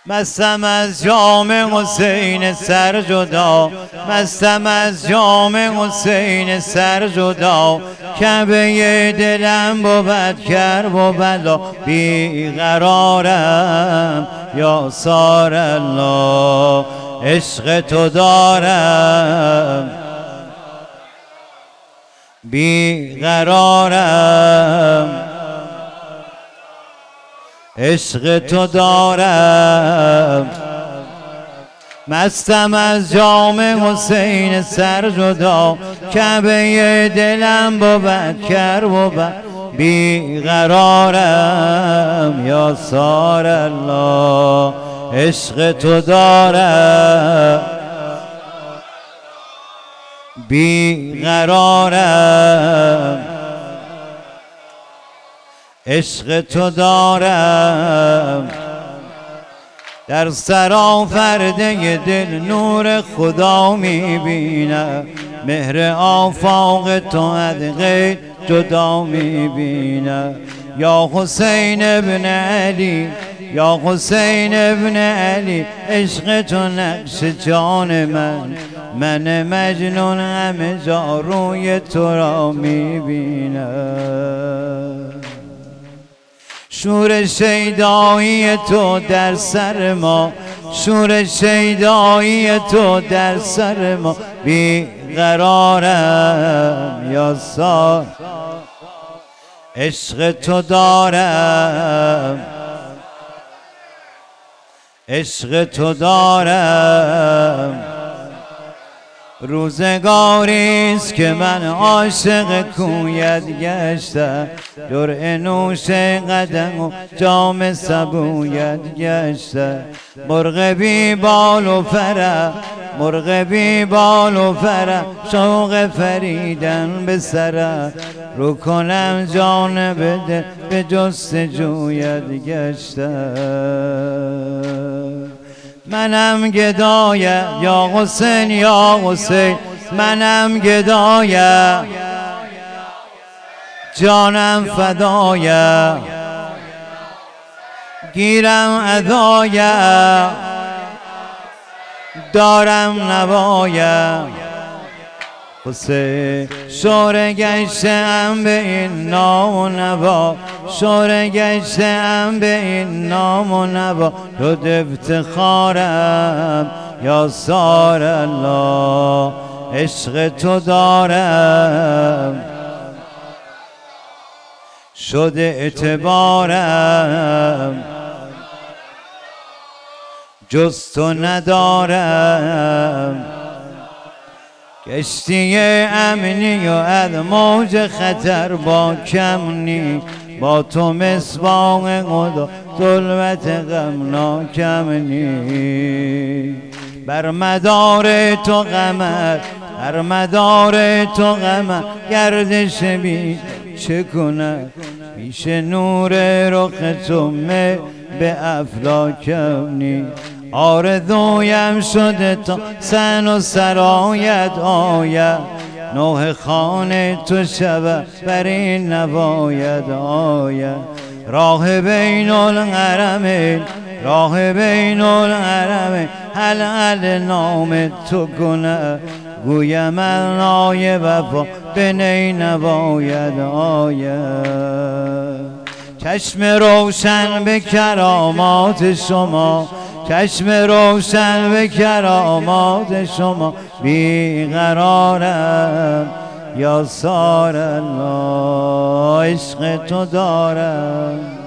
مستم از جام حسین سر جدا، مستم از جام حسین سر جدا. کعبه دلم بود کرب و بلا، بیقرارم یا سار الله، عشق تو دارم بیقرارم، عشق تو دارم. مستم از جام حسین سر جدا، کعبه دلم بود کرب و بلا، بیقرارم یا سار الله، عشق تو دارم بیقرارم، عشق تو دارم. در سرآفرده دل نور خدا میبینم، مهر آفاق تو از غیر جدا میبینم. یا حسین ابن علی، یا حسین ابن علی، عشق تو نقش جان من مجنون همه جا روی تو را میبینم. شور شیدایی تو در سر ما، شور شیدایی تو در سر ما، بیقرارم یا سار، عشق تو دارم، عشق تو دارم. روزگاریست که من عاشق کویت گشتم، جرعه نوش قدم و جام سبویت گشتم. مرغ بی بال و فرح، مرغ بی بال و فرح، شوق فریدن به سرم. رو کنم جان بده به جستجویت گشتم. منم گدایم یا حسین یا حسین، منم گدایم جانم فدایم. گیرم ادایم دارم نوایم. حسین شوره گشتم به این نام و نوا، شوره گشتم به این نام و نوا. شد افتخارم یا سار الله، عشق تو دارم. شد اعتبارم جز تو ندارم. کشتی امنی و از موج خطر با کم نی، با تو مصباح خدا ظلمت غم ناکم نی. بر مدار تو قمر، بر مدار تو قمر، گردش بی چه کند پیش نور رخ تو به افلاکم نی. آرزویم شده تا سن و سرایت آید، نوح خانه تو شود بر این نباید آید. راه بین الحرمین، راه بین الحرمین، حلال نام تو کنه گویم النای وفا به نی نباید آید. چشم روشن به کرامات شما، چشم روشن به کرامات شما، بیقرارم یا سار الله، عشق تو دارم.